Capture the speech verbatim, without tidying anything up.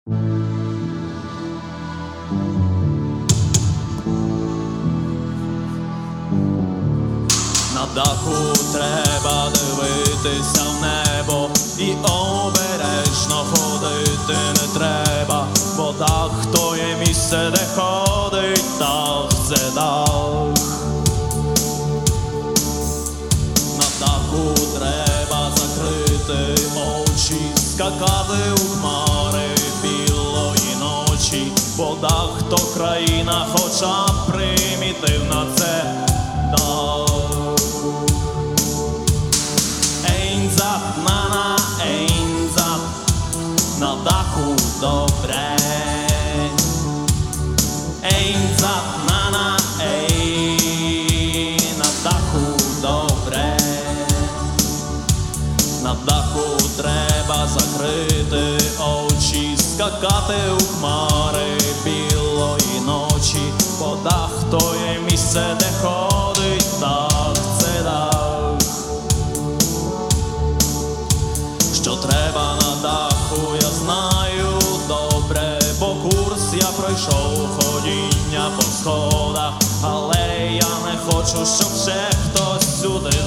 На даху треба дивитися в небо, і обережно ходити не треба, бо дах – то є місце, де ходить дах, це дах. На даху треба закрити очі, скакати у хмари білої ночі, бо дах – то країна, хоча примітивна це дах. Нана, ейнзап, на даху добре. Ейнзап, нана, ей, на даху добре. На даху треба закрити очі, скакати у хмари білої ночі, бо дах – то є місце, де ходить дах, це дах. Що треба на даху, я знаю добре, бо курс я пройшов, ходіння по сходах, але я не хочу, щоб ще хтось сюди